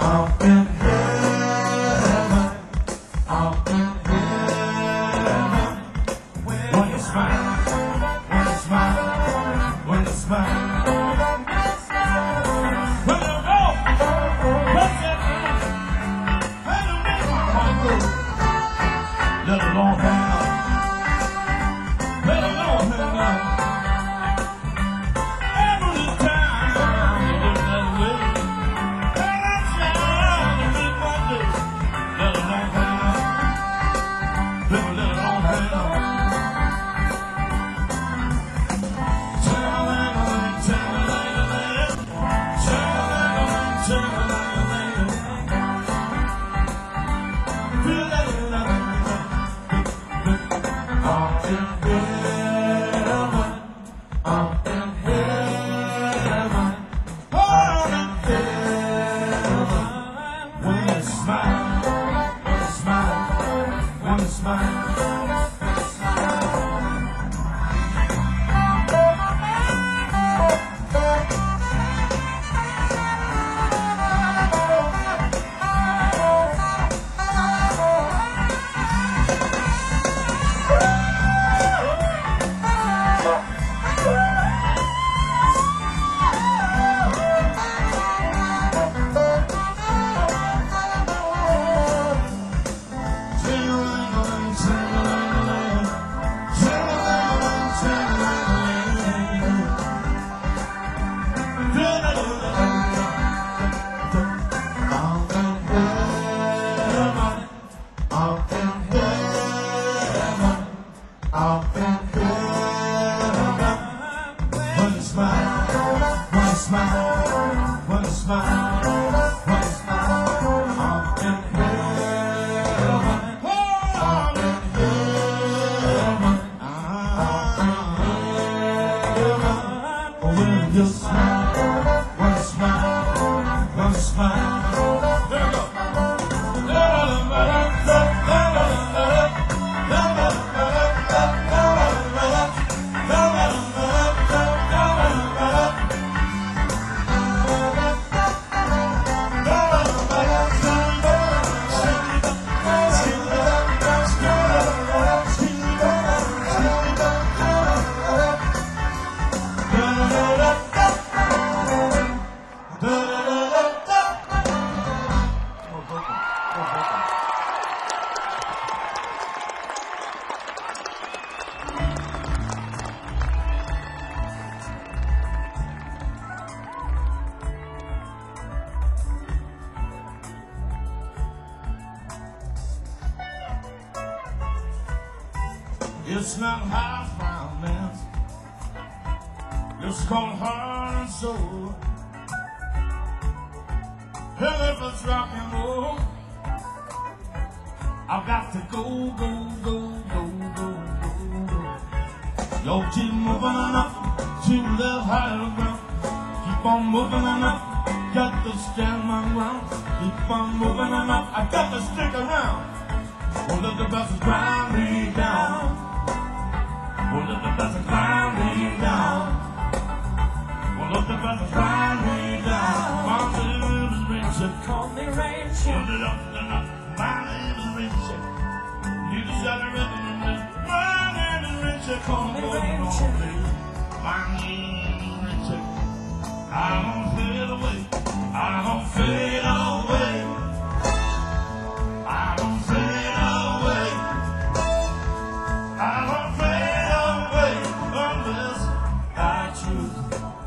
Up in heaven, up in heaven, when you smile, when you smile, when you smile. When you go, what's that? How to make my heart go? Let alone hang up, let alone hang up. Every time you look that way, and I try to make my day. Let alone hang up, let alone hang up. It's not house violence, it's called heart and soul. Hell, if it's rock and roll, I've got to go, go, go, go, go, go, go. Yo, keep moving on up to the higher ground. Keep on moving on up, got to stand my ground. Keep on moving on up, I got to stick around. Won't let the buses grind me down. Won't let the buses grind me down. Won't let the buses grind me down. My name is Richard. Call me Rachel. Put it up and up. My name is Richard. You just got to recognize. My name is Richard. Call me Rachel. My name is Richard. I don't fade away. I don't fade away. I don't fade away. I don't fade away unless I choose.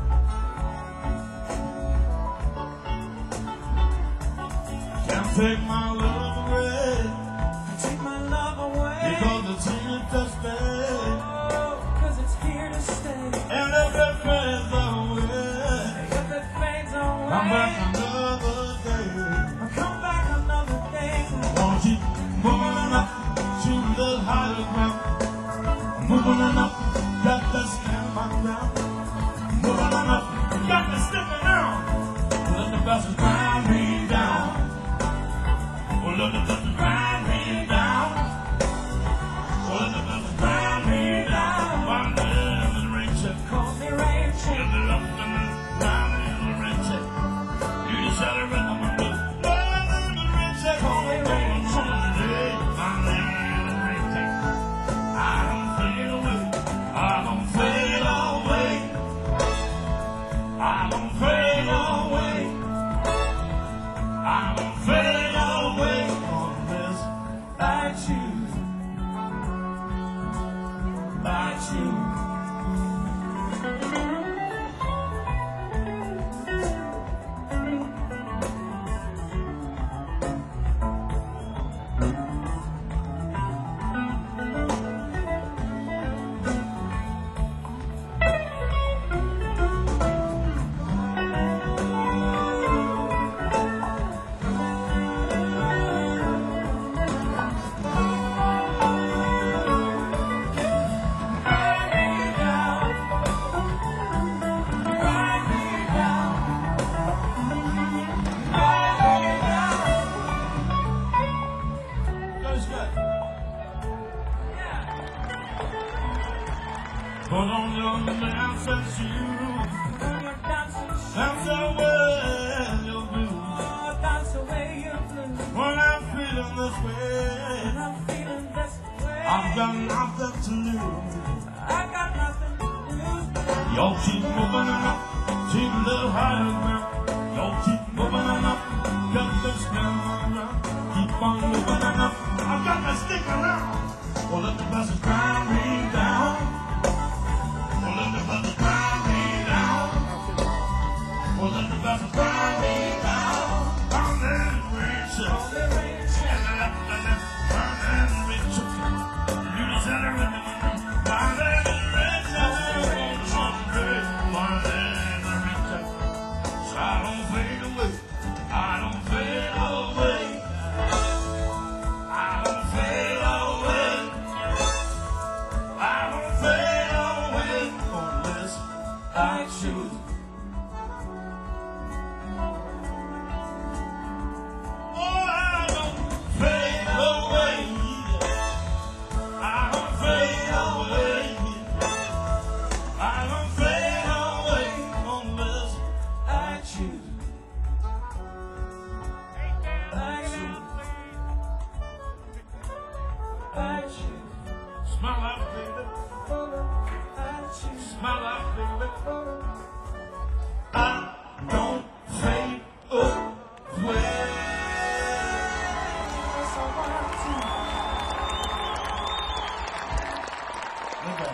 Can't take my love away. Take my love away. Because it's here to stay. Oh, 'cause it's here to stay. And if it fades away, If it fades away, I'm back another day. I'll come back another day. Wanna keep moving up to the higher ground. Moving on up, got to stand my ground. Moving on up, got to stick around. Let the buses grind me down. Well, let the buses grind me down. Well, let the buses grind me down. My name is Rachel. Call me Rachel. Get it up and my name is Rachel. You just shout it right on my lips. My on your dancing shoes. That's the way you do. When I'm feeling this way, I've got nothing to lose. Y'all keep moving up to the higher ground. Y'all keep moving up, got the skin around. Keep on moving up. I've got my stick around. Well, let the buses grind me down. Well, let the buses grind me down. Well, let the buses grind me down. I'm in Rachel. And I left the left. I'm in Rachel. You just had a rhythm. I'm in Rachel. I'm in Rachel. So I don't fade away. I don't fade away. I don't fade away. I don't fade away unless I choose. Oh, I don't fade away. I don't fade away. I don't fade away unless I choose. I choose. Smile out, baby. Smile out, baby. I don't fade away. Okay.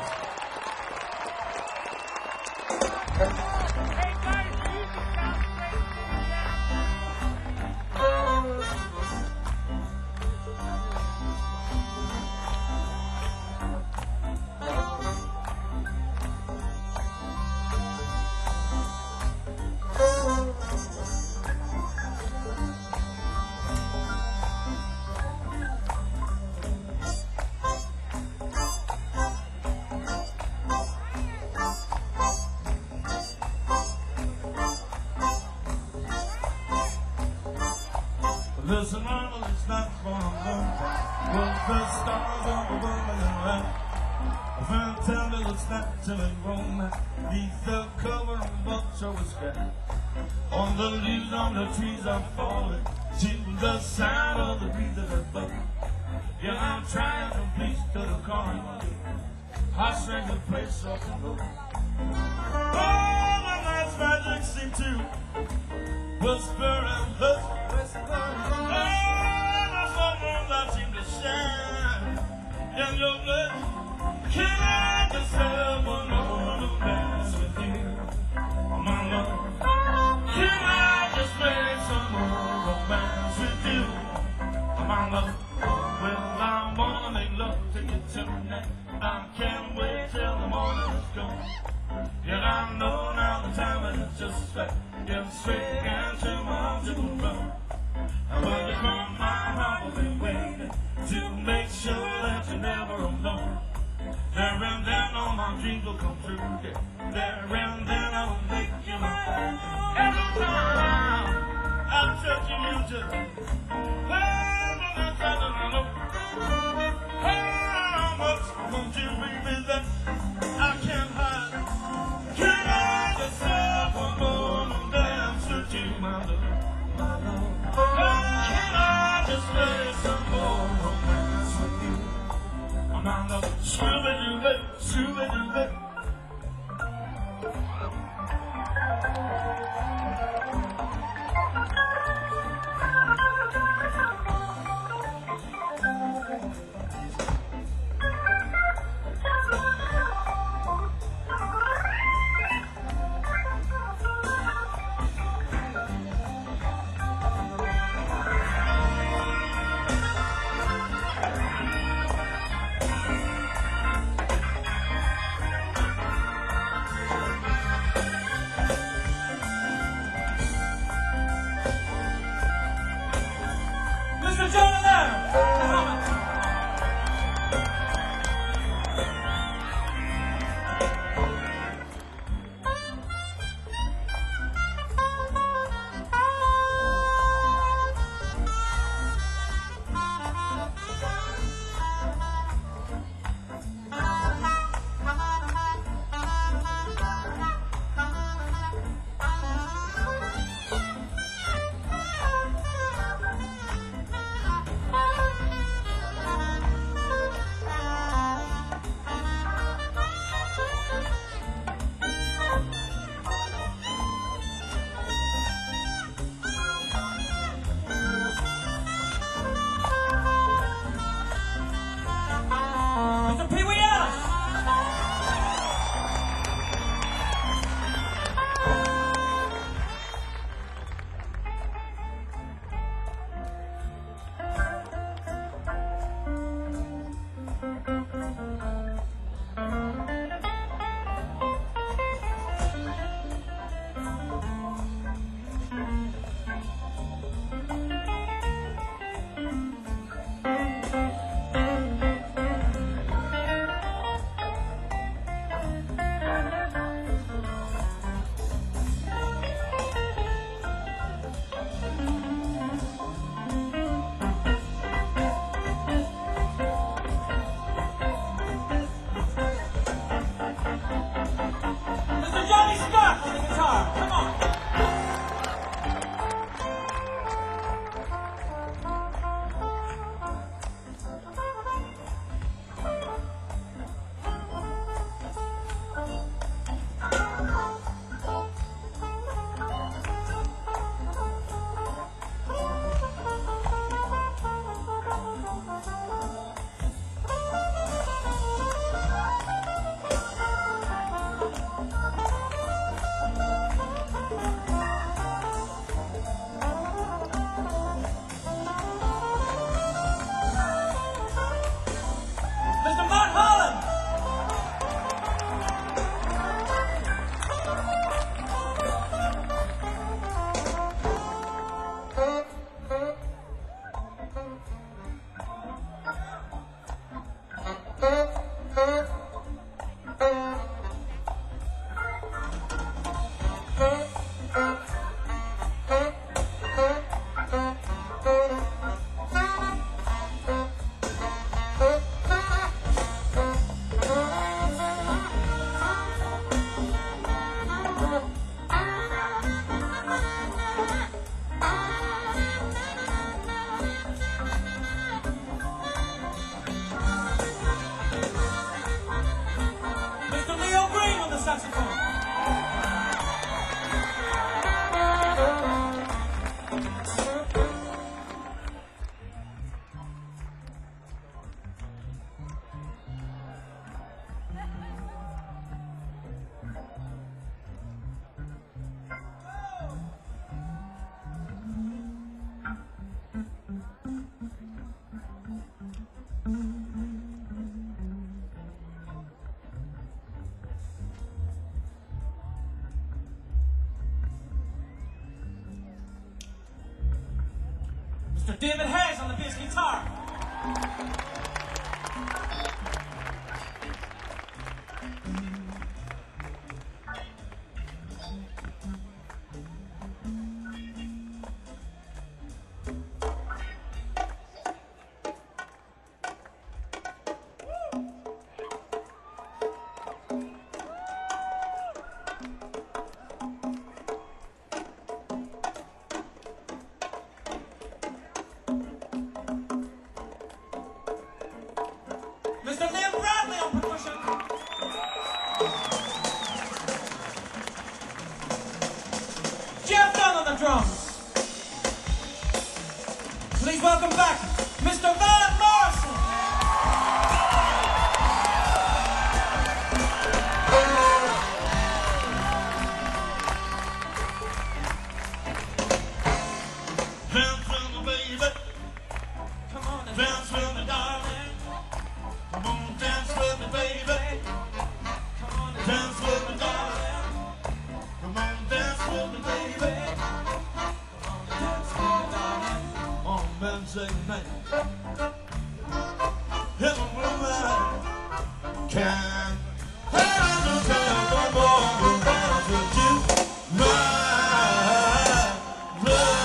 Listen, mama, it's not for long. With the stars on the woman and right. A friend tell me it's not till it wrong. Beneath the cover of vulture was sky. On the leaves on the trees are falling to the sound of the breeze that are blowing. Yeah, I'm trying to please to the corner. I sing the place off the road. Oh, the night's magic seemed to whisper and hush. In your blood, can I just have one more to dance with you, my love? Can I just make some more romance with you, my love? Well, I wanna make love to you tonight. I can't wait till the morning is gone. Yet I know now the time is just right. Get straight into my arms and run. And when you come, my heart will be waiting to make sure that you're never alone. There and then all my dreams will come true. Yeah. There and then I will make you mine. Every time I'm touching you just how much won't you baby that I can't hide? Can I just have one more and dance with you, my love? Can I just play some more romance with you? My love, shoo-ba-doo-ba, shoo-ba-doo-ba. Mr. David Hayes on the bass guitar. Mr. Liam Bradley on percussion. Jeff Dunn on the drums. Please welcome back Mr. Van Morrison. Dance with me, baby. Come on and Dance with me, darling. Come on, dance with me, baby. come on and Dance with me, darling. Come on, dance with me, baby. dance with me, darling. On Wednesday night, in the moonlight, can handle the morning dance with you, my love.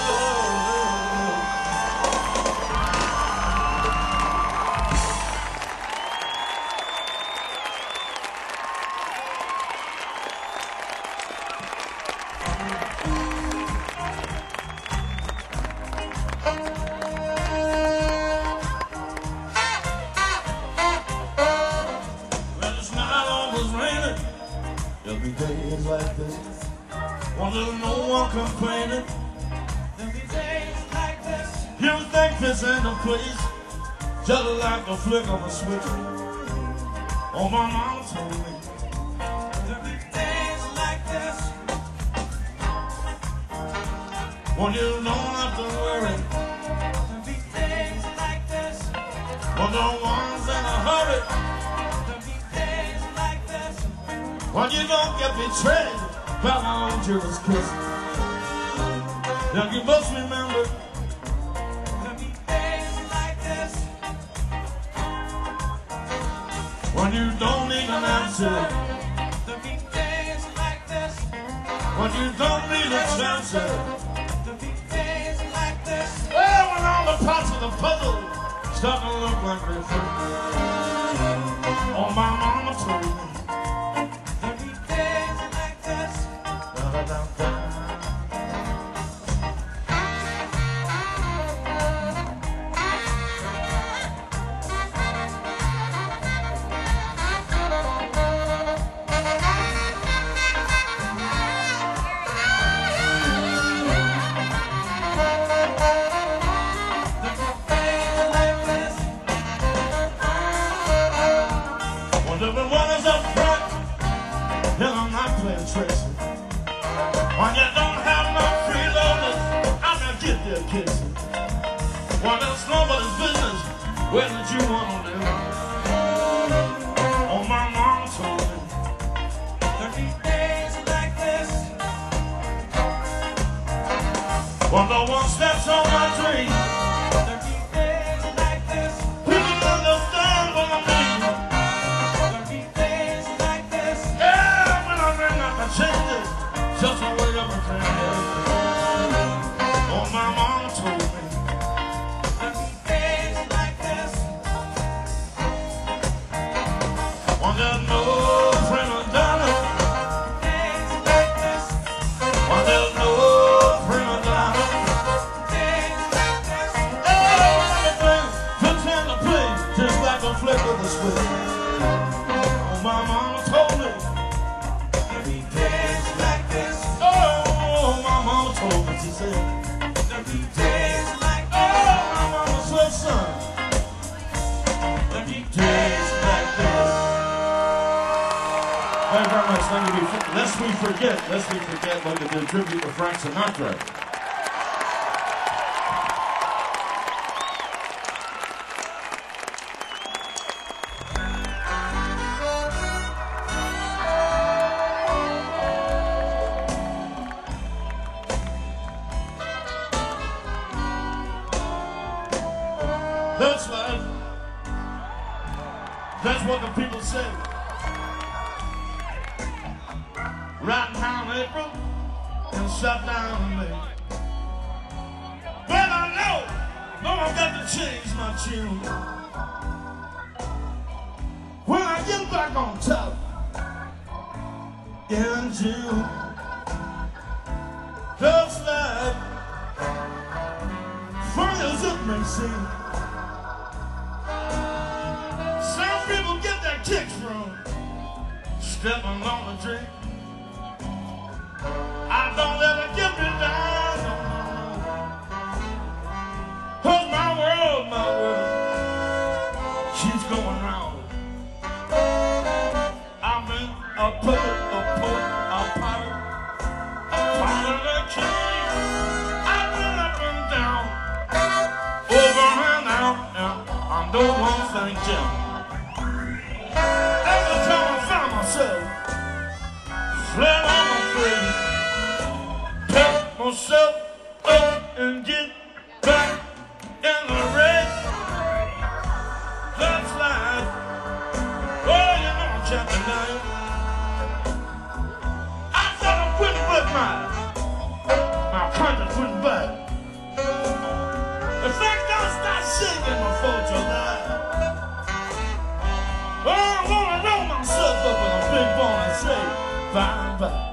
When it's not always raining, every day is like this. One little no one complaining. There'll be days like this. You think this ain't a place, just like a flick of a switch. Oh, my mama told me. There'll be days like this. When you don't have to worry, There'll be days like this. when no one's in a hurry, There'll be days like this. when you don't get betrayed by my own Judas kiss. Now you must remember, There'll be days like this. when you don't need an answer, There'll be days like this. when you don't need a chance. There'll be days like this. Well, when all the parts of the puzzle start to look like they fit. Oh, my mama told me. There'll be days like this. Da-da-da-da. When everyone is up front, then I'm not playing Tracy. When you don't have no freeloaders, I'm gonna get there kissing. When it's nobody's business, where did you want to live? Oh, my mama told me. There'll be days like this. When no one steps on my dream, There'll be days like this. people understand what I mean. There'll be days like this. Yeah, when I ring up the changes, just the way of a thing. Oh, my mama told me. There'll be days like this. When there's no prima donna, Days like this. when there's no prima donna, Days like this. everything pretend to play just like a flick of the switch. Oh, my mama told me. There'll be days like this. Oh, my mama told me. She said, There'll be lest we forget, like to do tribute to Frank Sinatra. That's right. That's what the people say. Right now in April and shut down in May. But I know I've got to change my tune. When I get back on top in June, that's like funny as it may seem. Some people get their kicks from stepping on the drink. I don't let it get me down, no, no. 'Cause my world keeps going round. I've been a poet, a pirate, of the king. I've been up and down, over and out, and I know one thing, Jim. Every time I find myself flat on my face, pick myself up and get back in the race. That's life. Oh, you know I'm champion now. I thought I couldn't but my conscience wouldn't bite. If I don't start singing my 4th of July, oh, I wanna roll myself up in a big ball and say bye bye.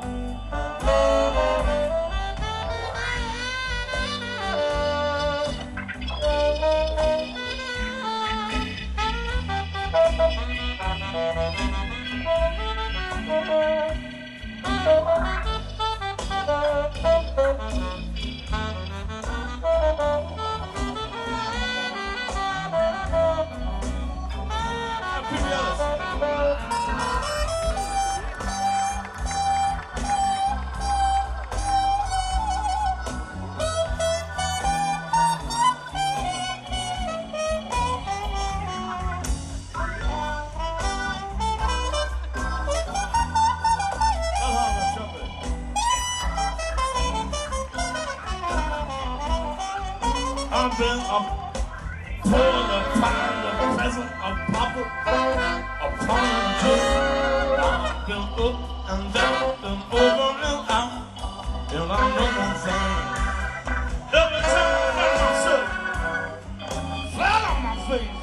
I've been a poor, a pound, a peasant, a pauper, a pawn and joke. I've been up and down and over and out, and I know one thing. Every time I find myself flat on my face,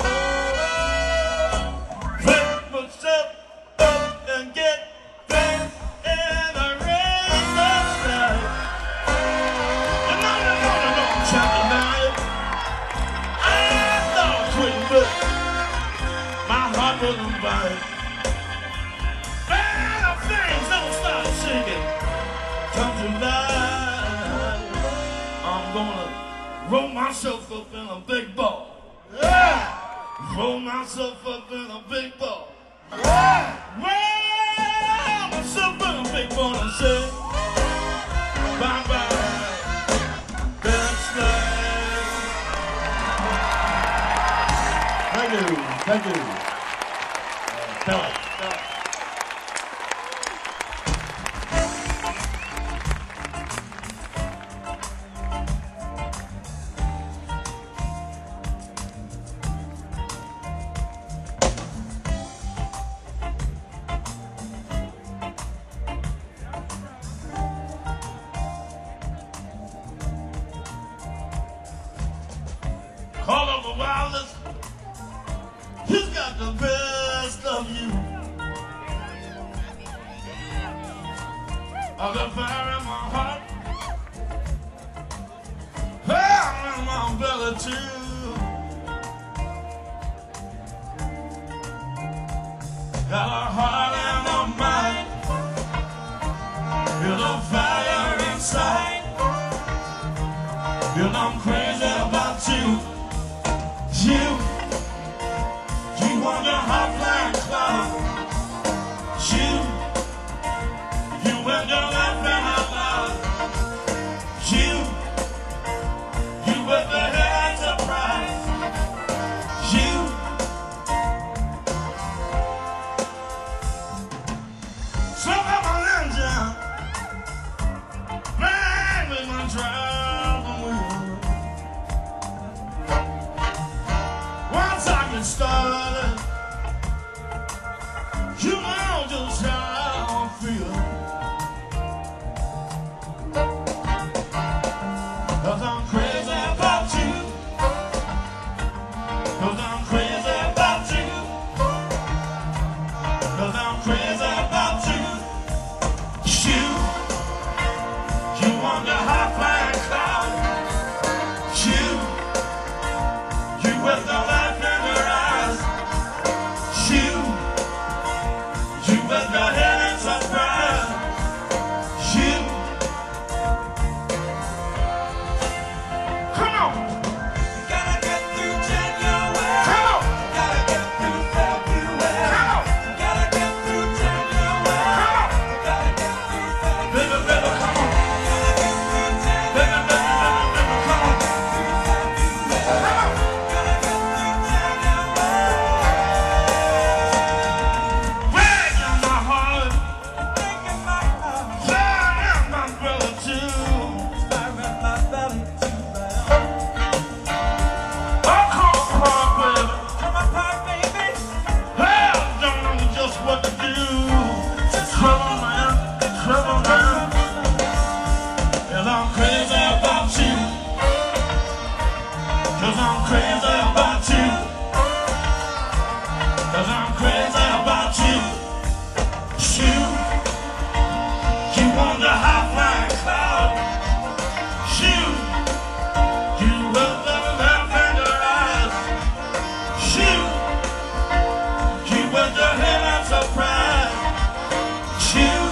pick myself up and get back in the race. That's right. And now you know I'm champion now. My heart doesn't bite. Man, if things don't start shaking, come July, I'm gonna roll myself up in a big ball. Yeah. Roll myself up in a big ball. Yeah. Roll myself in a big ball and say bye bye. That's life. Thank you. Thank you. Bella. Call of the wildest. He's got the best of you. I've got fire in my heart, fire in my belly too. Got a heart and a mind, feel the fire inside. You know I'm crazy about you. You want your hot flying cloud. You 'cause I'm crazy about you. 'Cause I'm crazy about you. Shoot, you want the hot flying cloud. Shoot, you will never laugh in your eyes. Shoot, you put your head on surprise. Shoot.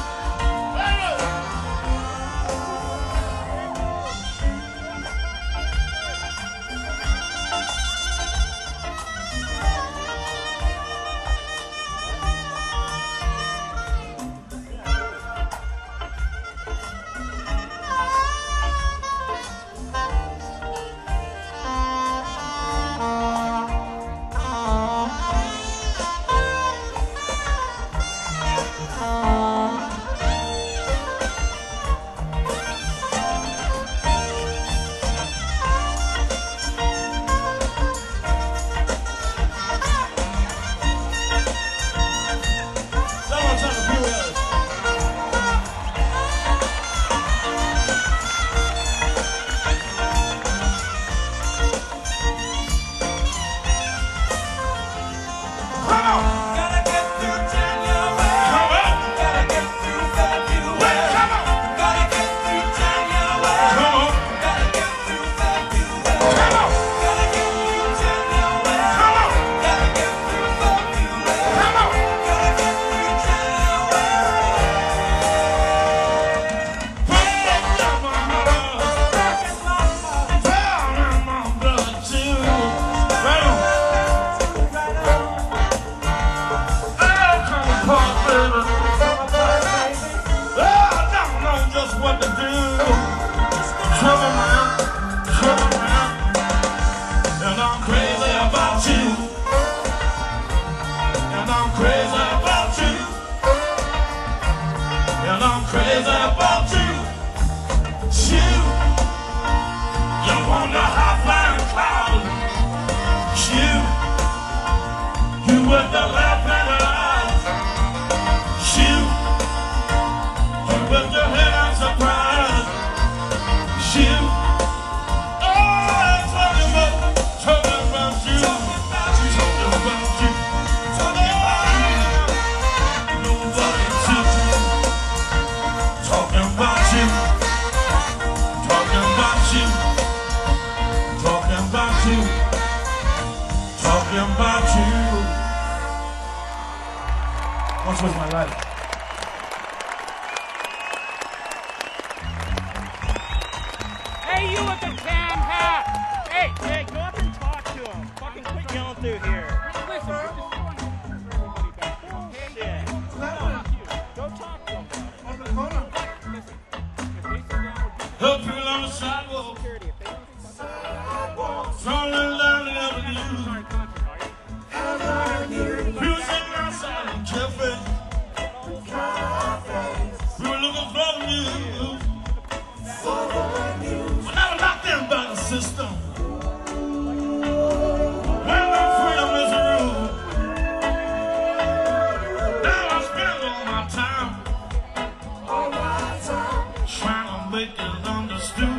Once was my life. Hey, you with the cam hat! Hey, Jay, go up and talk to him. Fucking quit yelling through here. Listen, we're just trying to everybody back. Shit. Go talk to him. Listen, if they sit down with Help people on the sidewalk, security, if they don't strolling down the avenue. Avenue. People sitting outside in cafes. We were looking for the news. We're never locked in by the system. When no freedom is a rule. Now I spend all my time trying to make it understood.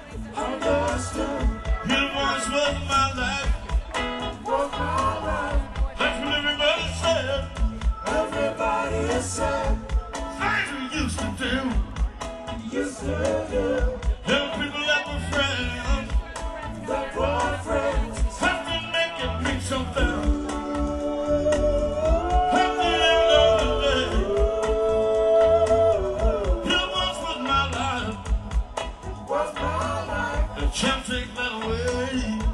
It once was my life. That's what everybody said. Things we used to do. Help people that were friends. Have to make it mean something. At the end of the day, it once was my life. You can't take that away.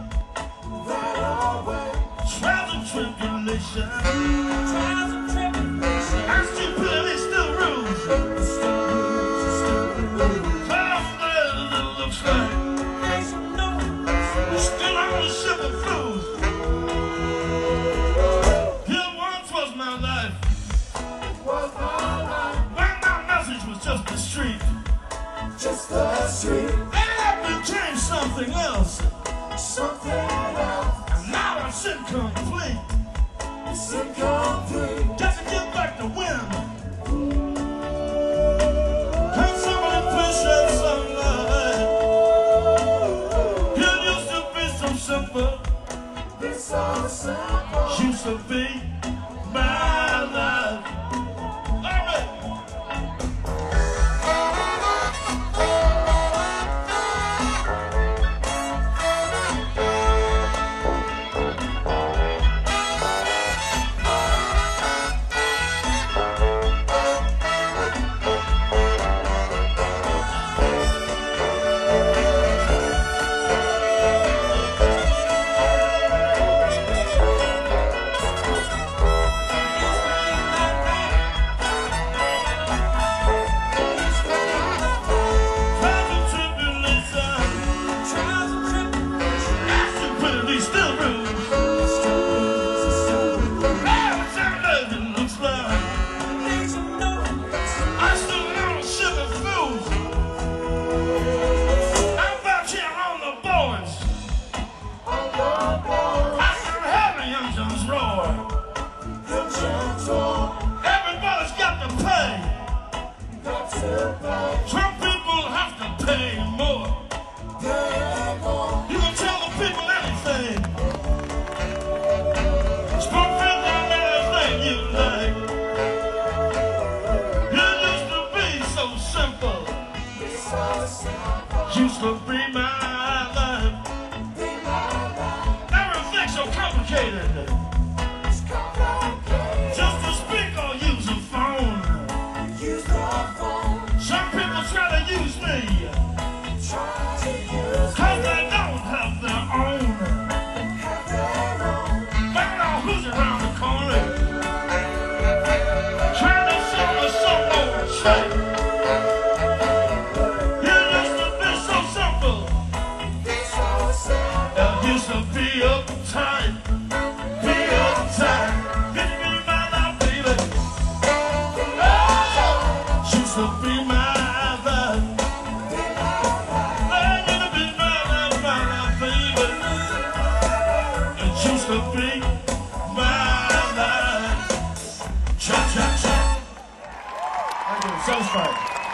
Trials and tribulations. And stupidity still rules. Looks like we're still on the ship of fools. Here once was my life. When my message was just the street. And that became something else. And now it's incomplete. Got to get back to wind. Can somebody please shed some light? There used to be some Used to be my life. All right. Everybody's got to pay. Some people have to pay more. You can tell the people anything. Spoon fed on anything you like. You used to be so simple. Used to be my life. Everything's so complicated. Just to speak or use a phone. Some people try to use me. Cause they don't have their own. Find out who's around the corner. Trying to sell us some old shit. You used to be so simple. It used to be uptight. Be uptight. Give me my life, baby. Used to be my life. Used to be my life. Cha cha cha. Thank you. Satisfied.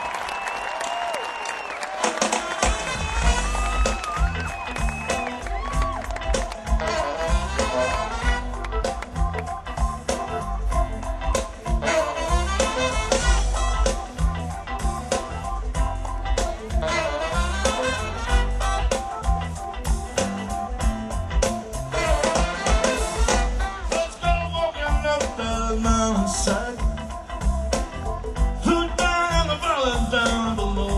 Let's go walking up the mountainside. Look down the valley down below.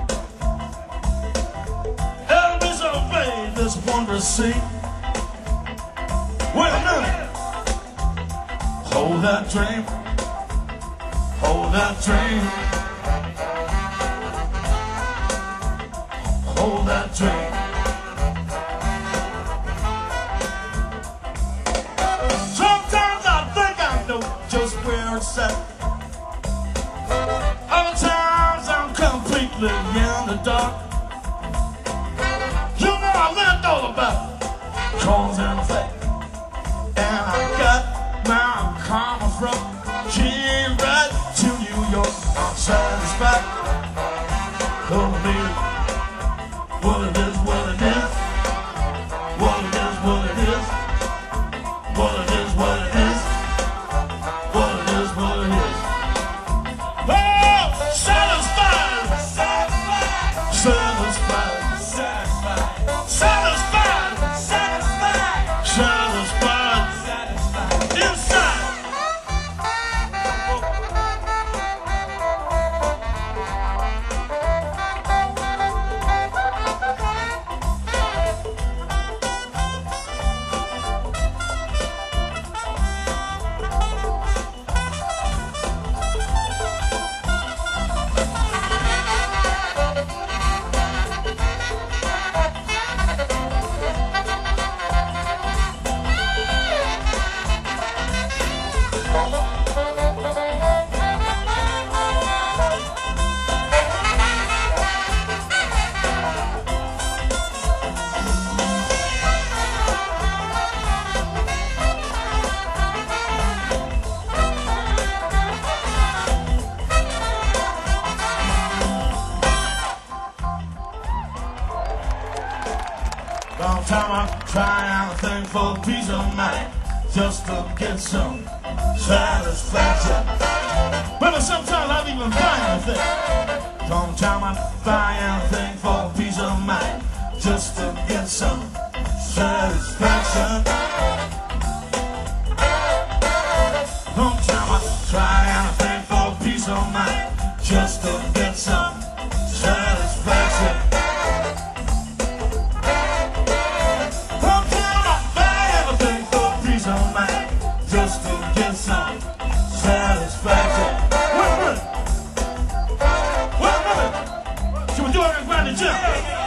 Elvis obeyed this wondrous scene. Wait a minute. Hold that dream. Hold that dream. Hold that dream. Sometimes I think I know just where it's at. Other times I'm completely in the dark. You know I learned all about cause and effect. And I got my karma from Jim right to New York. I'm satisfied. Gonna be what it is, what it is. What it is, what it is. What it is, what it is. What it is, what it is. Oh, satisfied. Satisfied. Satisfied. Satisfied. Satisfied. Inside. Long time I try anything for peace of mind, just to get some satisfaction. But sometimes I even buy anything. Long time I buy anything for peace of mind, just to get some satisfaction. Long time I try anything for peace of mind, just to get some satisfaction. Long time I buy anything for peace of mind, just to get some satisfaction. Wait a minute. Should we do it and grind the gym?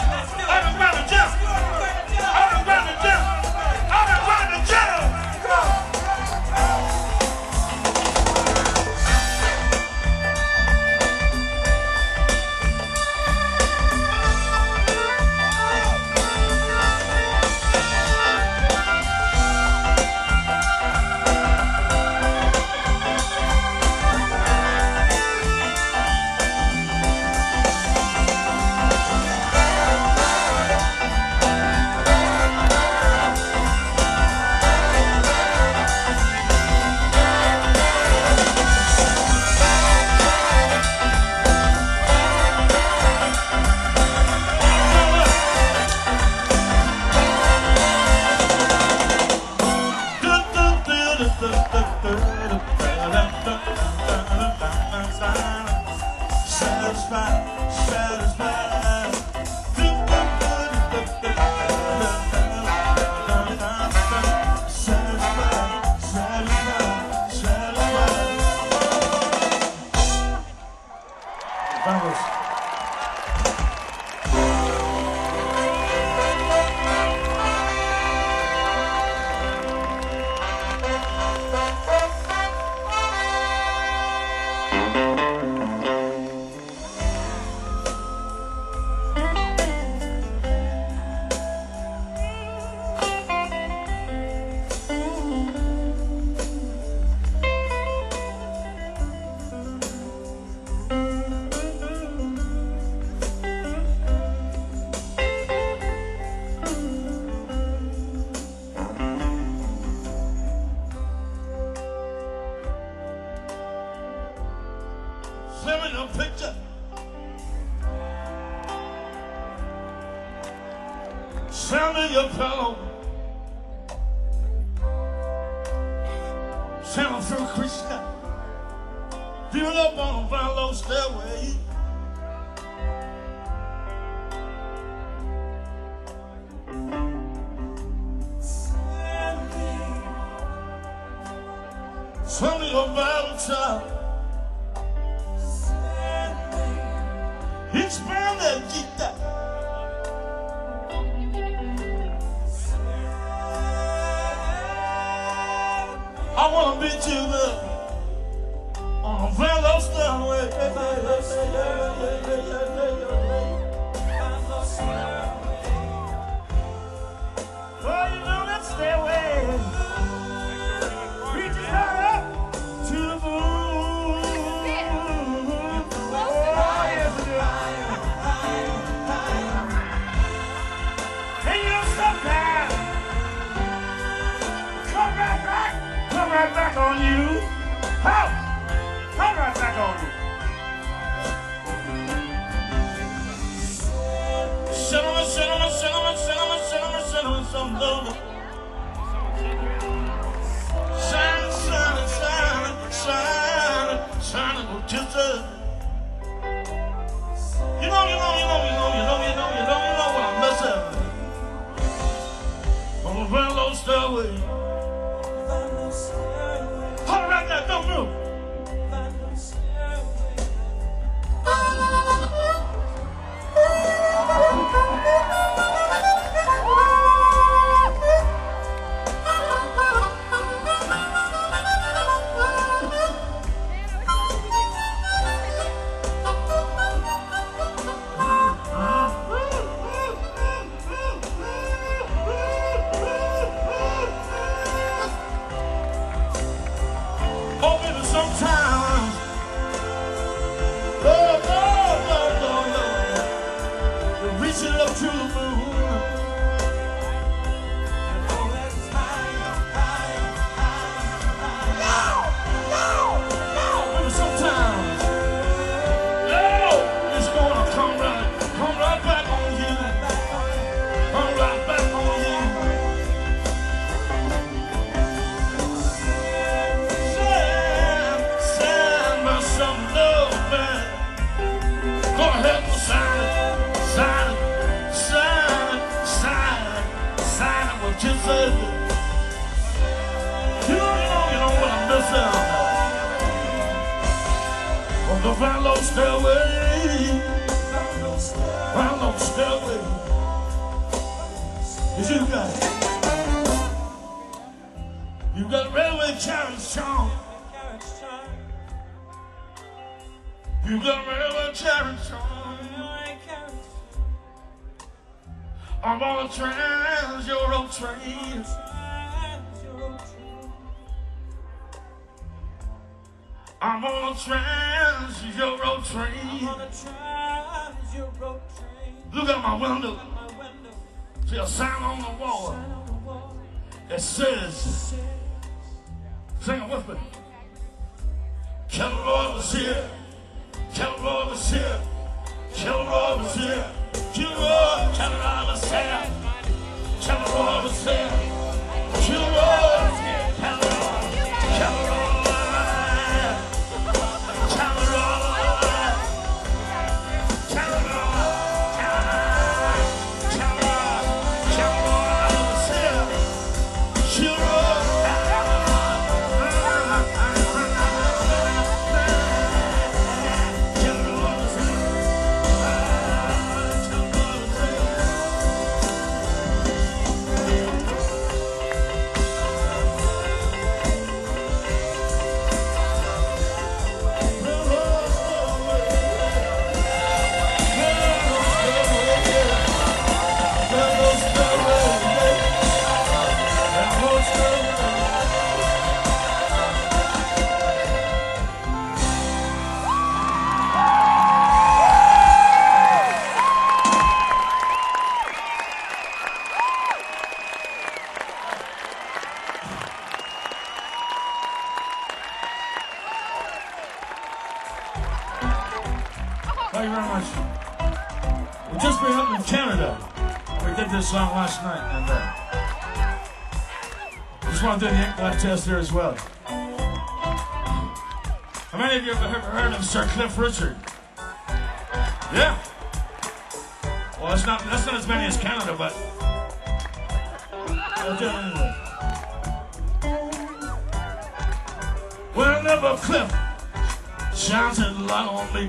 Send me your picture. Send me your pillow. Send them through Krishna. Feeling up on a fine low stairway. Send me your battle child. Expand that guitar. I wanna meet you there on a very low stairway. Oh, you know that stairway reaches right up to the moon. Oh, yes it is. And you'll sometimes come right back on you. How? Come right back on you. Cinnamon, cinnamon, cinnamon, cinnamon, cinnamon, cinnamon, cinnamon. Shining, shining, shining, shining, shining, oh, just you know what I'm missing. On a very low stairway. Hold it right there, don't move. you said, you know what I'm missing. On the Valo stairway, Valo stairway, is you got railway carriage song. You got railway carriage song. I'm on a Trans-Euro train. I'm on a Trans-Euro train. Look out my window. See a sign on the wall. It says, sing it with me. Kelroy was here. Kelroy was here. Kelroy was here. Kelroy was here. Kelroy was here. Kelroy was here. Thank you very much. We've just been up in Canada. We did this song last night, and just want to do the ink blood test here as well. How many of you have ever heard of Sir Cliff Richard? Yeah. Well, that's not as many as Canada, but I'll do it anyway. Whenever Cliff shines his light on me,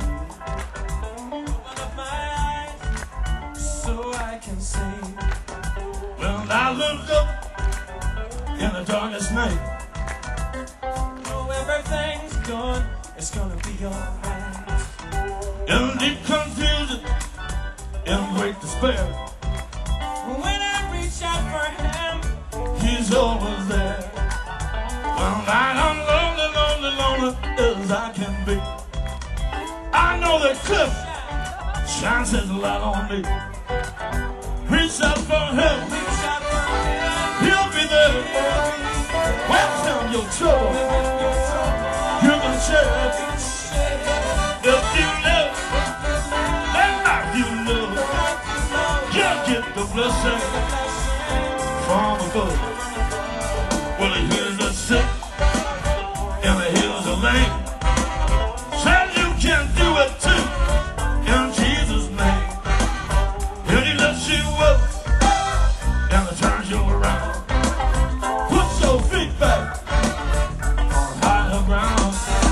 so I can see. When I look up in the darkest night, know everything's gone, it's gonna be alright. In deep confusion, in great despair, when I reach out for him, he's always there. When I'm lonely, lonely, lonely as I can be, I know that Cliff shines his light on me. Reach out for him. He'll be there. Welcome your trouble. You can share it. If you live, and now you know, you'll get the blessing from above. Well, he heals the sick and he heals the lame. Said you can do it too. In Jesus' name. And he lifts you up and he turns you around. Put your feet back on higher ground.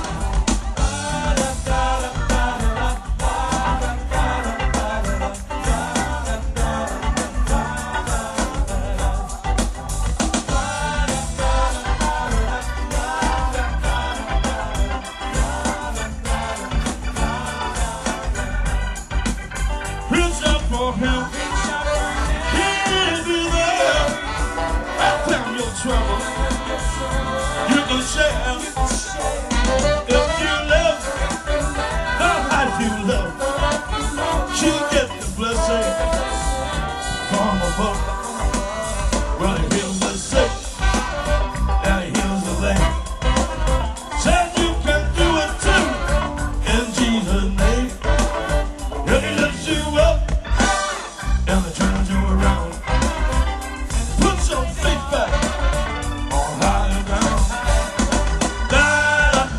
Reach out for him. He'll be there. Welcome your trouble. You can share. If you love the life you love, you get the blessing from above. Well, he heals the sick and he heals the lame. Said you can do it too in Jesus' name. And he lifts you up and he turns you around. Put your feet back on higher ground. Da, da,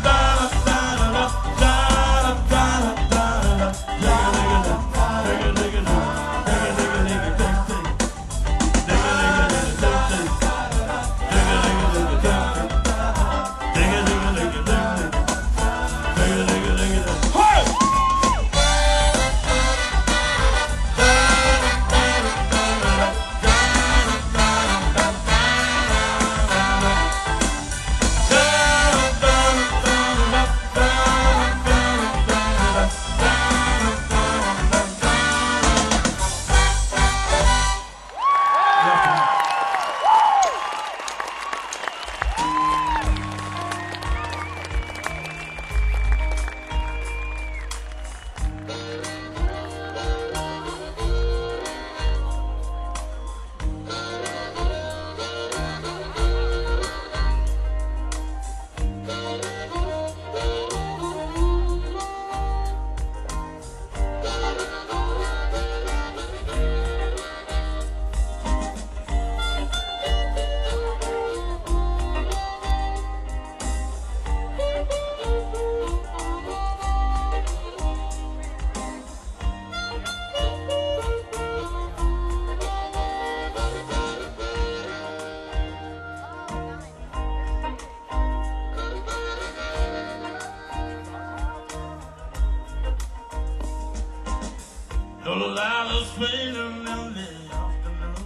raining in the afternoon.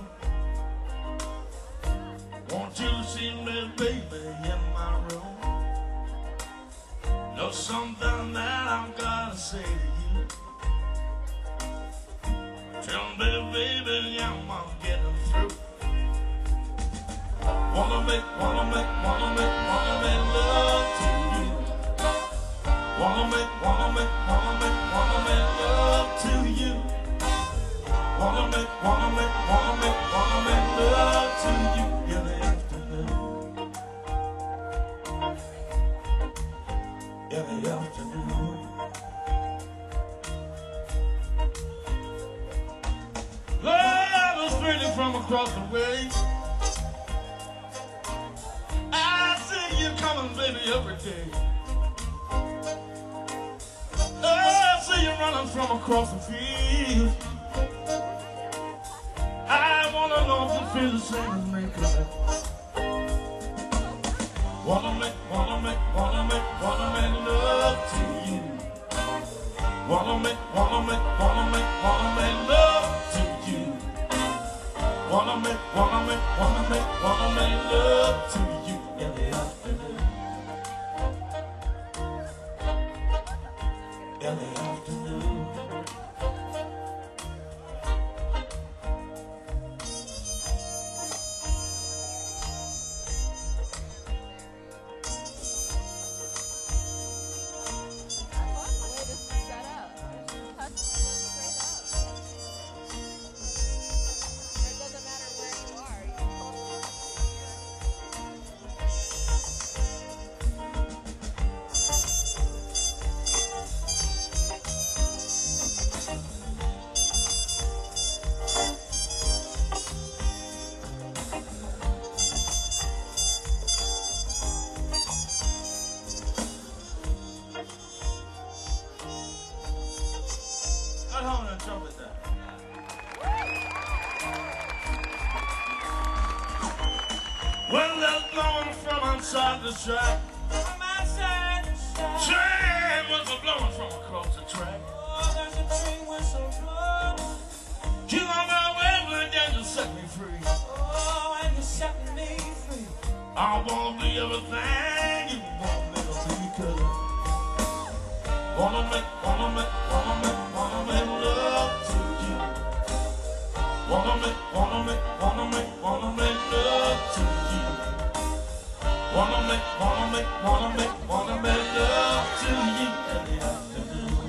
Want you to see me, baby, in my room. There's something that I've gotta say to you. Tell me, baby, I'm getting through. Wanna make love to you. Wanna make love to you. Wanna make love to you in the afternoon. In the afternoon. Love is streaming from across the way. I see you coming, baby, every day. I see you running from across the field. I wanna know if you feel the same as me, 'cause I wanna make love to you. Wanna make love to you. Wanna make love to you in the afternoon. In the afternoon. Hold on, jump it down. Well, there's no one from outside the track. From outside the shop. Train whistle blowing from across the track. Oh, there's a train whistle blowing. Keep on my wavelength and you set me free. Oh, and you set me free. I wanna be everything you want me to be, 'cause I wanna make love to you. Wanna make love to you. Wanna make love to you in the afternoon.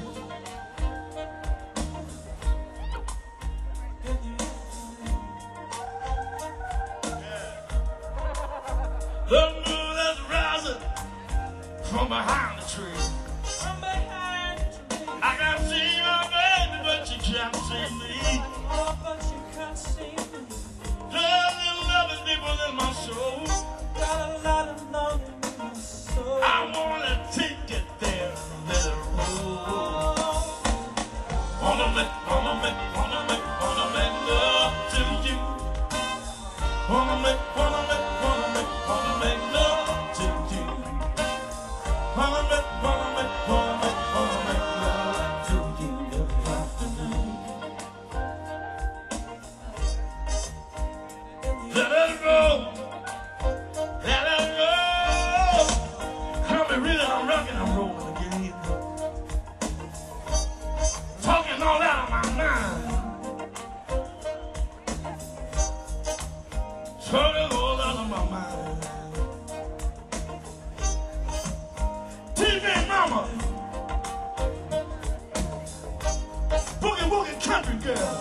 The moon is rising from behind the tree. From behind the tree. I can see my baby, but you can't see me. Oh, but you can't see me. There's a love deeper than my soul. Got a lot of love in my soul. I wanna take it there and let it roll. Wanna make love to you. Wanna make love to you. Wanna make love to you every afternoon. Let it roll. Let it roll. Come and really, I'm rocking and rolling again. Talking all out of my mind. Talking all out of my mind. TV mama. Boogie country girl.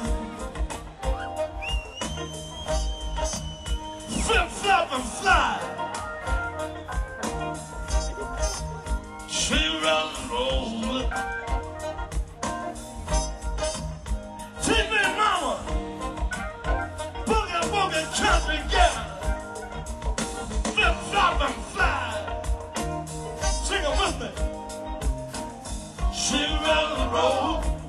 Flip, flop, and fly. She roll and roll. TV mama. Boogie country girl. Flip, flop, and fly. Sing it with me. She roll and roll.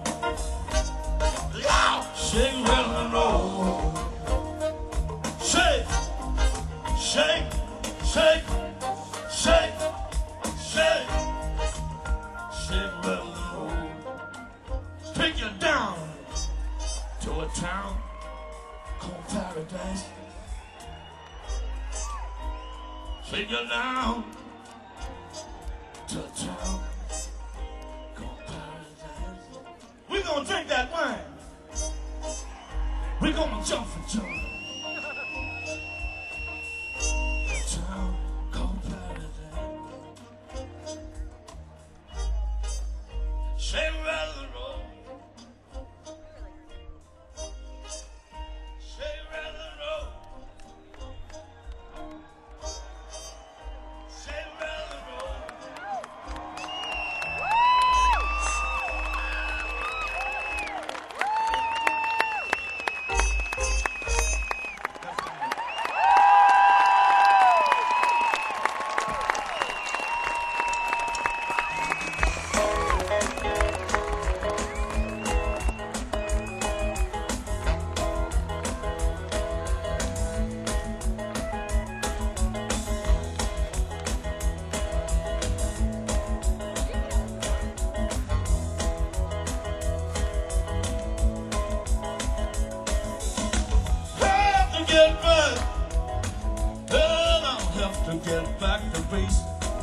She roll and roll. Shake, shake, shake, shake, shake, shake, roll and roll. Take you down promise. Take you down to town. We're gonna drink that wine. We're gonna jump for joy. A town called Paradise. Same rather the road. Same rather the road. Same rather the road. Get back to base.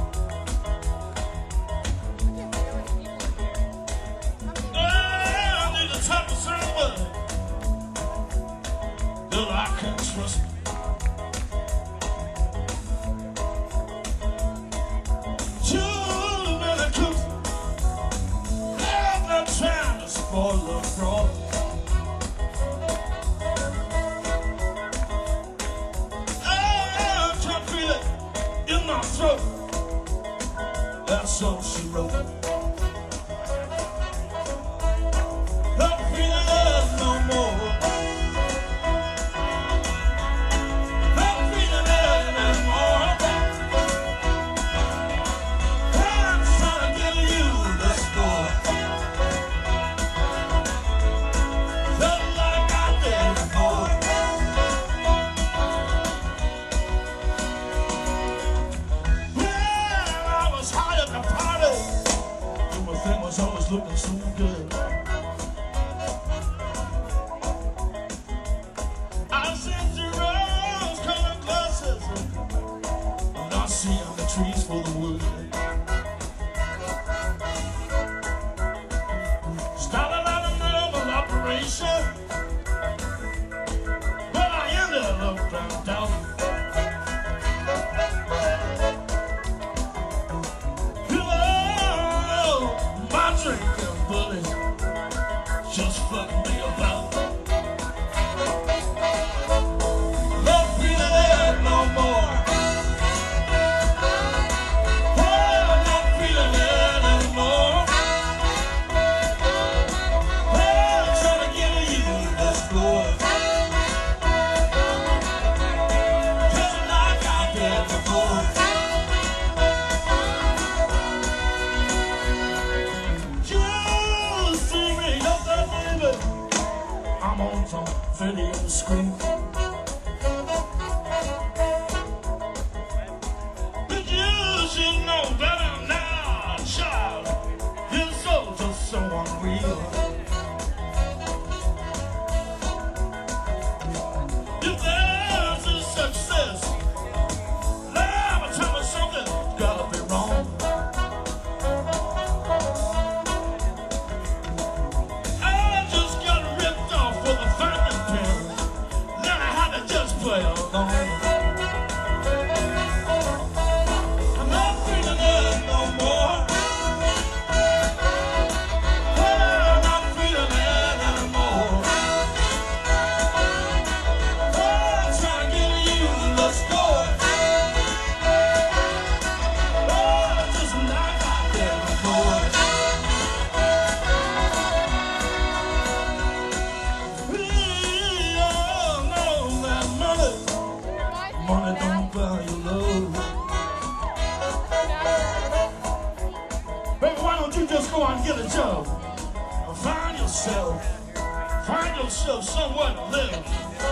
I need to talk to somebody that I can trust. Too many cooks, they're not trying to spoil the broad. That's all she wrote. Not feeling love no more. Not feeling love no more. I'm trying to give you the score. Just like I did before. Was always looking so good. I sent you rose-colored glasses. I'm not seeing the trees for the wood. Started out a normal operation, but I ended up drowned out. Drinking bullet just fuck me about. Not feeling that no more. Oh, not feeling that anymore. Oh, I'm trying to give you the score. Just like I did before. I'm on some video screen. But you should know better now, child. This soul just so unreal. If there's a success, now tell me something gotta be wrong. Play along. I'm not feeling it no more. I'm not feeling it anymore. I'm trying to give you the score. Oh, just like I did before. Money don't buy your love. Baby, why don't you just go out and get a job? Find yourself somewhere to live.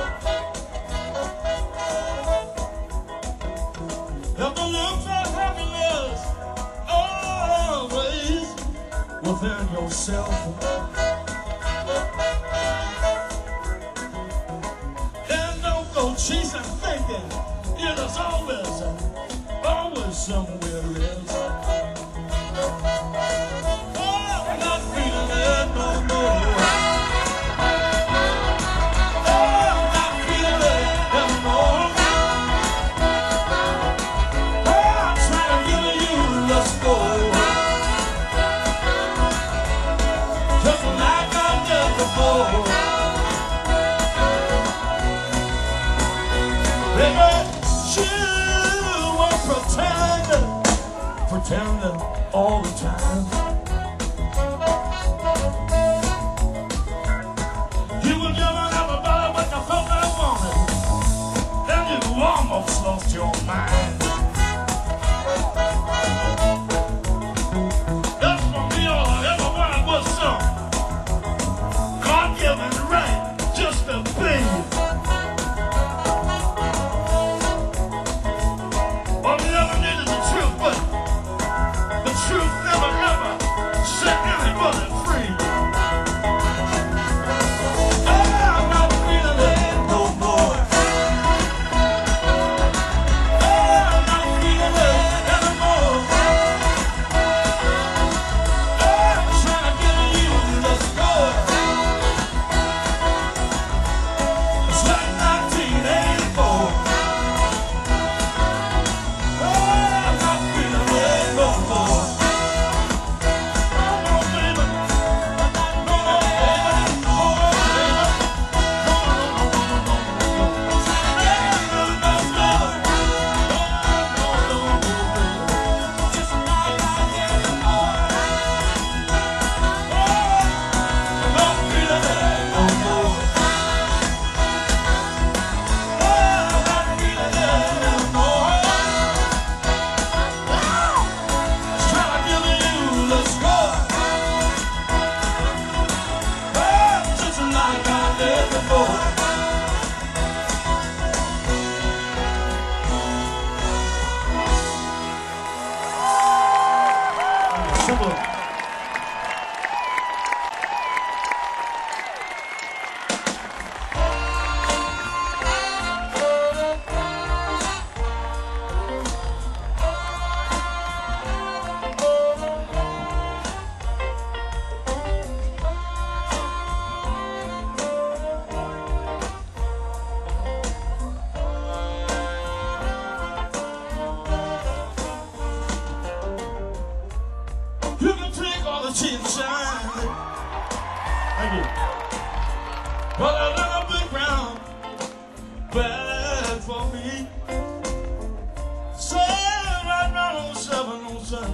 Have to look for happiness always within yourself. And don't go She's thinking it is always somewhere else. Oh, I'm not feeling it no more. Oh, I'm not feeling it anymore. Oh, I'm trying to give you the score, just like I did before. Pretending all the time. You were giving everybody what you felt they wanted, then you almost lost your mind. That's for me, all I ever wanted was some God-given right just to be. All we ever needed is the truth, but the truth never ever set anybody free. I'm not feeling it no more. I'm not feeling it anymore. I'm trying to give you the score. It's like 1984. I'm not feeling it no more. You can take all the chin shine. Thank you. But a little bit round, bad for me. So right now on 707.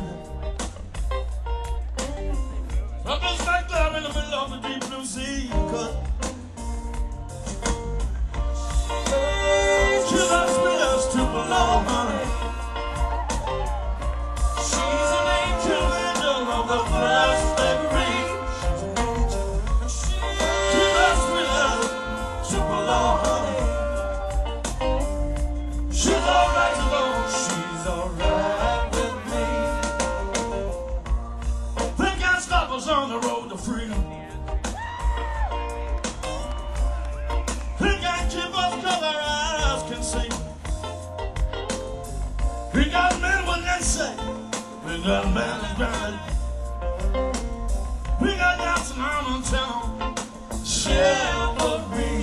I'm just like that in the middle of the deep blue sea. Cause she loves me as to below, honey. She's an angel of the first degree. She loves me as to below, honey. She's alright alone. She's alright with me. They can't stop us on the road to freedom. They can't keep us 'cause our eyes can see. We got men when they say we got men and granted. We got dancing on in town. Chivalry.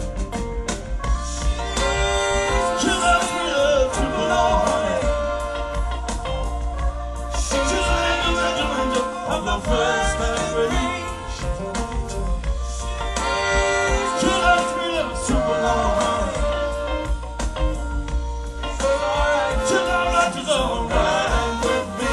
She loves me up to below, honey. She's an angel of the first degree. She loves me up to below, honey. She's alright, she's alright with me.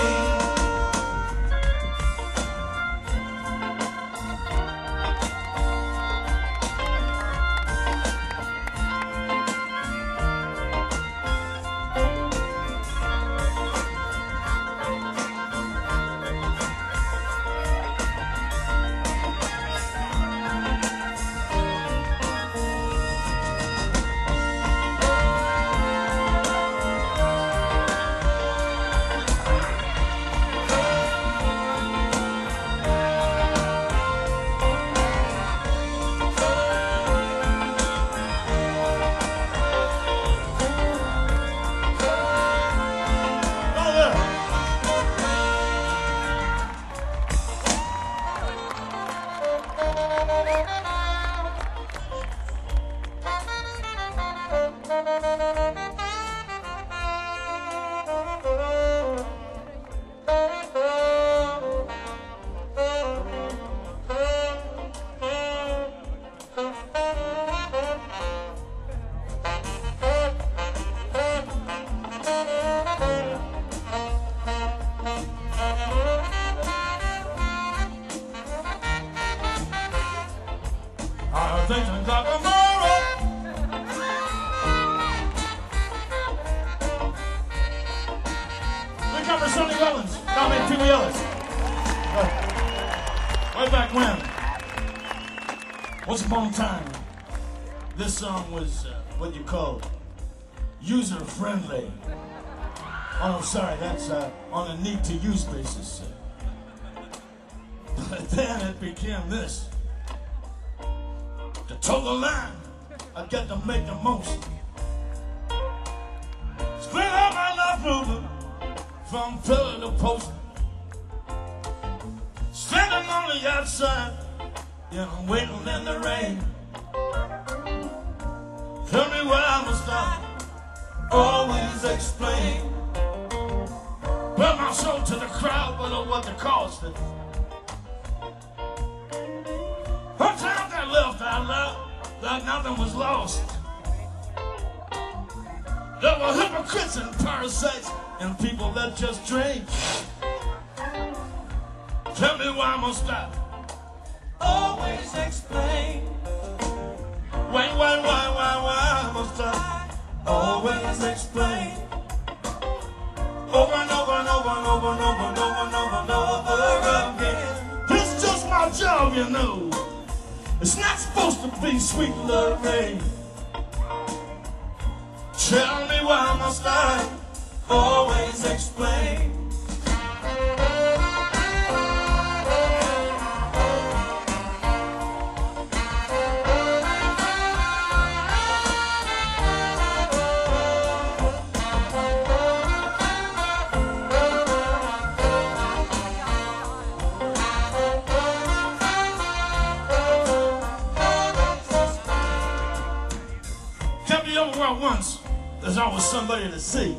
Once upon a time, this song was what you call user-friendly. Oh, no, sorry, that's on a need-to-use basis. But then it became this. To toe the line, I got to make the most. Split out my life moving from pillar to post. Standing on the outside, and waiting in the rain. Tell me where I must stop, always explain. Well, my soul to the crowd, but what the cost it. Sometimes I left out loud, like nothing was lost. There were hypocrites and parasites, and people that just drink. Tell me why I must stop, Always explain. why I must stop, Always explain. over and over and over and over and over and over and over and over again. This is just my job, you know. It's not supposed to be sweet Lorraine. Tell me why must I Always explain. Tell me over where once there's always somebody to see.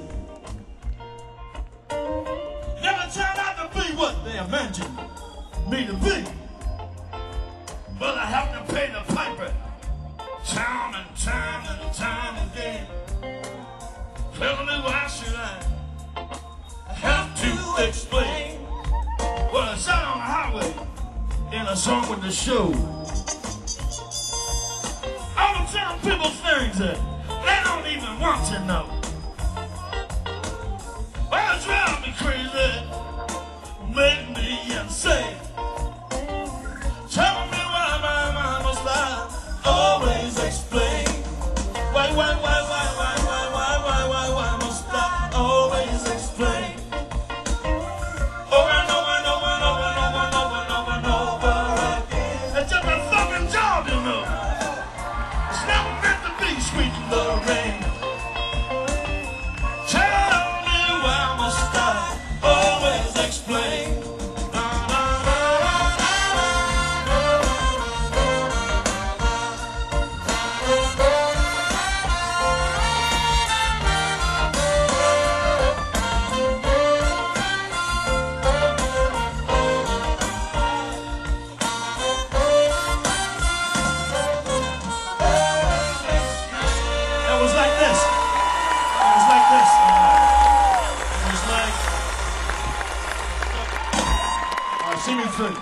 Never turned out to be what they imagined me to be. But I have to pay the piper time and time and time again. Tell me why should I have to explain what I said on the highway in a song with the show. I would tell people things that they don't even want to know. Well, it drives me crazy, make me insane. Tell me why my mind must lie. Always explain. Why must I Always explain. over and over and over and over and over and over and over and over again? It's just a fucking job, you know. It's never meant to be sweet Lorraine. Tell me why must I Always explain. It was like this. It was like this. It was like. See me through.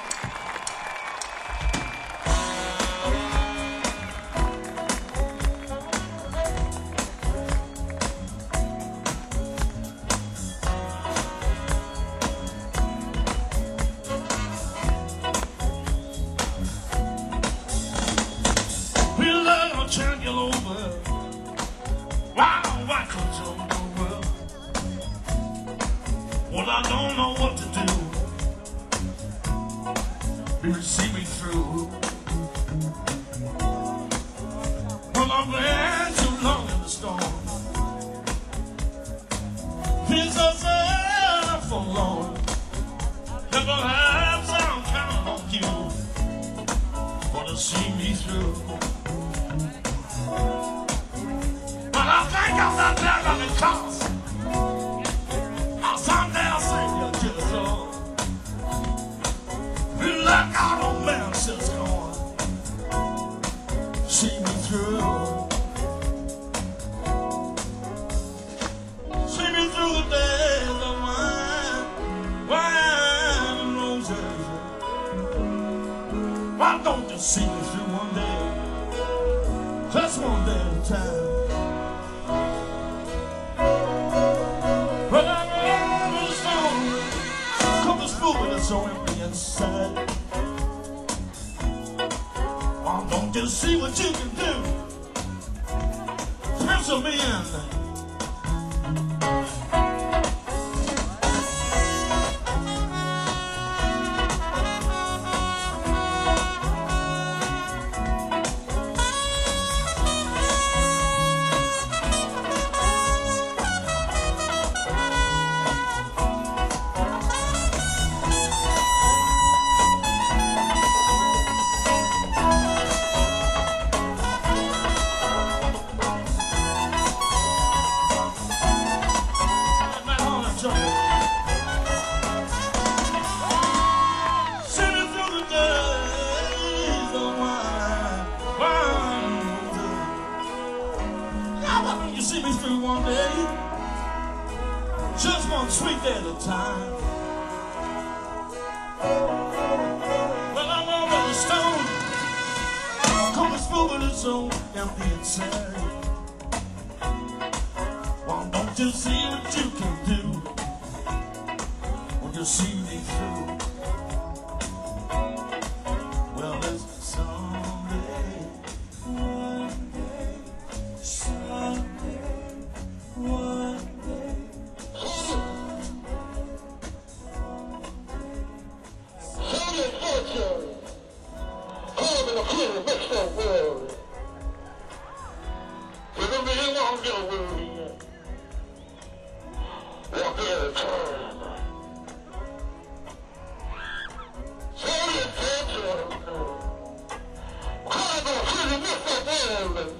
We love to turn you over. Why could you know the world? Well, I don't know what to do. You see me through. Well, I've been too long in the storm. Feels so forlorn. And perhaps I'm counting on you for to see me through. But I think I'm not there because someday I'll sing you to the soul. You like our old man since gone. See me through. See me through the days of wine and roses. Why don't you see me through one day? Just one day at a time. of men. One day, just one sweet day at a time. Well, I'm a rolling stone, come and spoke with its own empty inside. Well, don't you see what you can do when you see me through? Well, it's someday, one day, someday. One day, Someday fortune, home in a clear mixed-up world. Remember, you won't get away. Walk in a time. Someday fortune, home in a clear mixed-up world.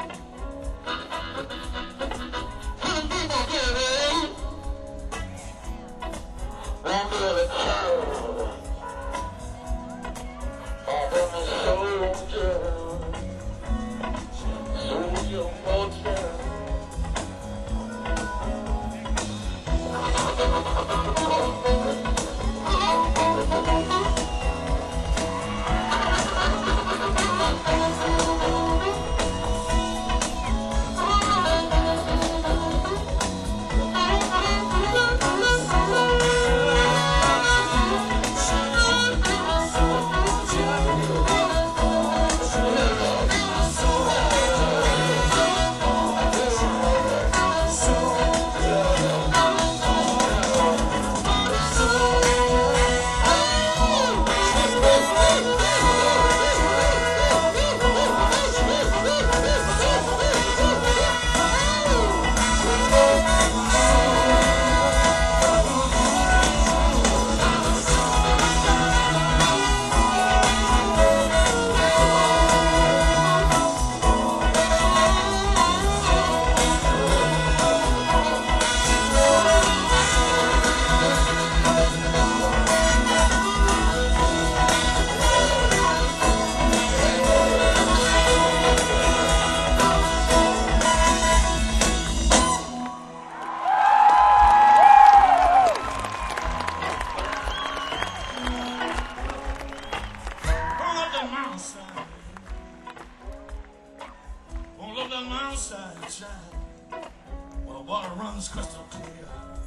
Well, the water runs crystal clear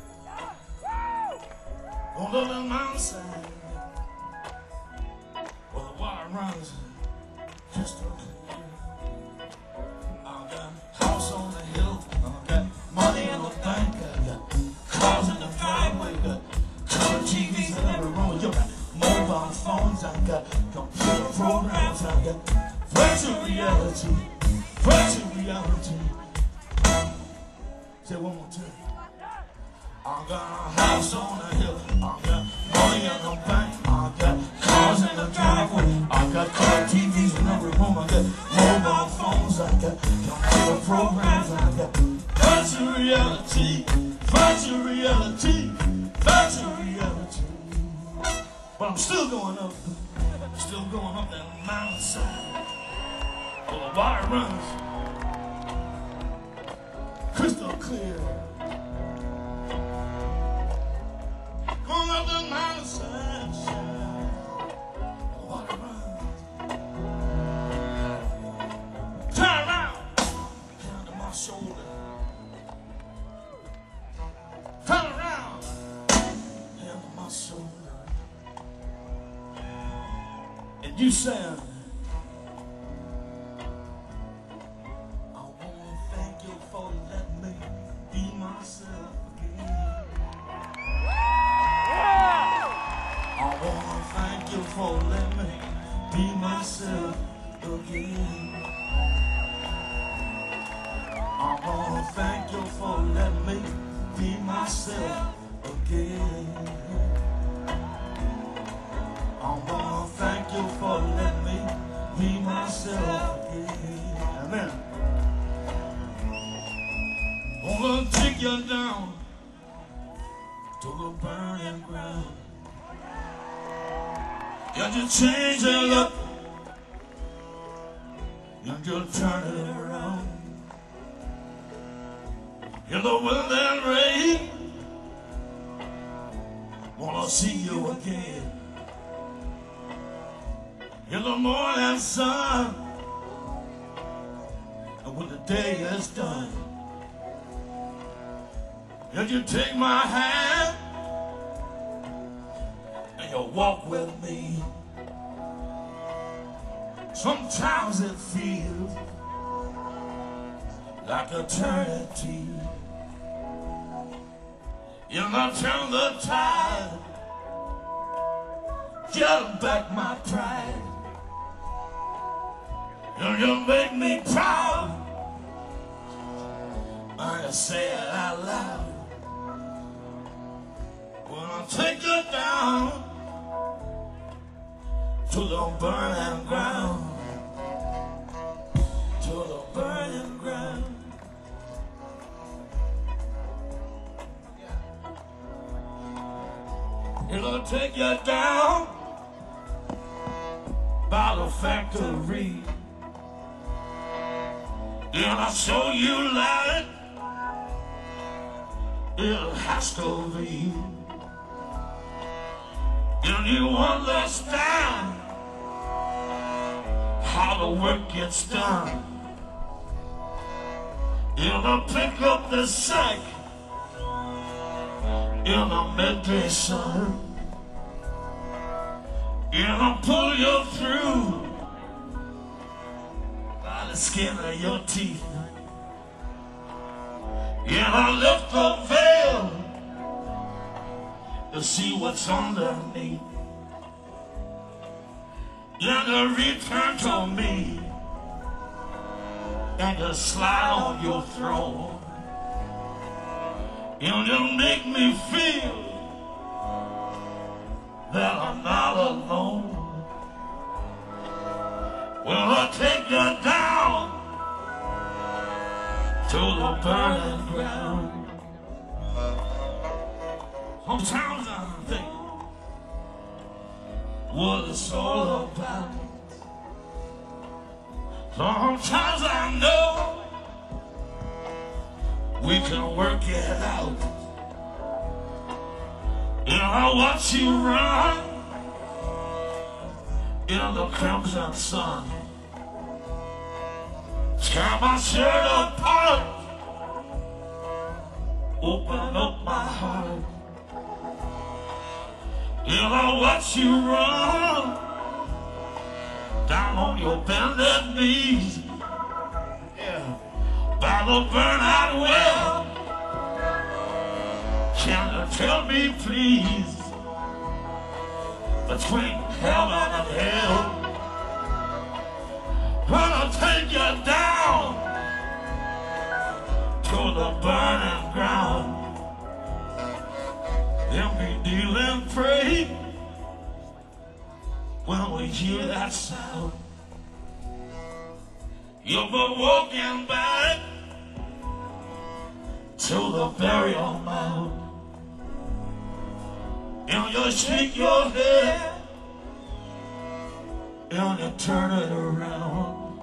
on the little mountainside. Well, the water runs crystal clear. I got a house on the hill, I got money in the bank, I got cars in the driveway, got color TVs in every room. You got mobile phones, I got computer programs, I got virtual reality, virtual reality. Say one more time. I got a house on the hill, I got money in the bank, I got cars in the driveway, I got color TVs in every room, I got mobile phones, I got computer programs, I got virtual reality, virtual reality, virtual reality. But I'm still going up that mountainside. Well, the water runs crystal clear. Going up the mountainside, the water runs. Turn around, hand to my shoulder. Turn around, hand to my shoulder. And you said, I want to thank you for letting myself again. I'm gonna thank you for letting me be myself again. Amen. I'm gonna take you down to the burning ground. You just change it up. You just turn it around. In the wind and rain, wanna see you again. In the morning sun, and when the day is done, and you take my hand and you walk with me. Sometimes it feels like eternity. You know, turn the tide, get back my pride. You make me proud. I say it out loud. When I take you down to the burning ground, to the burning ground. It'll take you down by the factory, and I'll show you light. It has to be. And you understand how the work gets done. It'll pick up the sack in the midday sun. It'll pull you through by the skin of your teeth. It'll lift the veil to see what's underneath. You'll return to me and you'll slide on your throne. You'll make me feel that I'm not alone. Well, I'll take you down to the burning ground. Sometimes I think what it's all about. Sometimes I know we can work it out. And I'll watch you run in the crimson sun. Tear my shirt apart, open up my heart. And I'll watch you run down on your bended knees, yeah, by the burnout well. Can you tell me please, between heaven and hell, when I take you down to the burning ground? And we kneel and pray when we hear that sound. You'll be walking back to the burial mound, and you'll shake your head and you turn it around,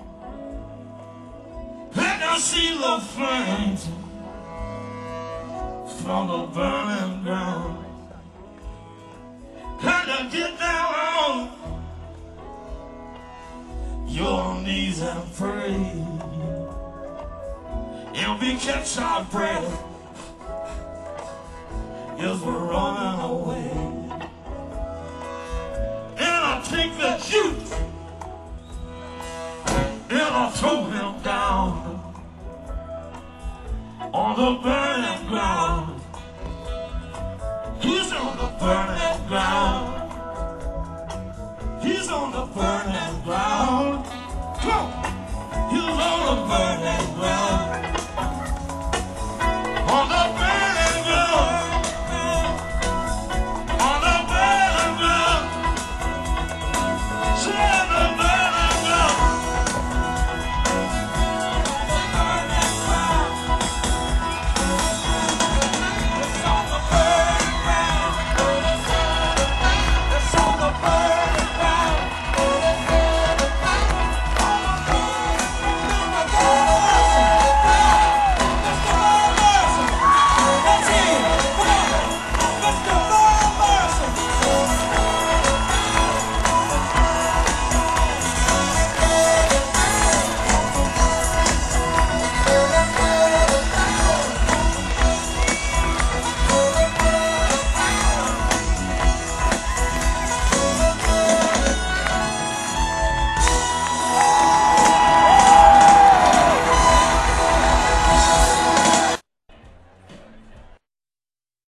and you'll see the flames from the burning ground. And you get down on your knees and pray, and we catch our breath as we're running away. And I take the youth and I throw him down on the burning ground. He's on the burning ground. He's on the burning ground. Come on. He's on the burning ground.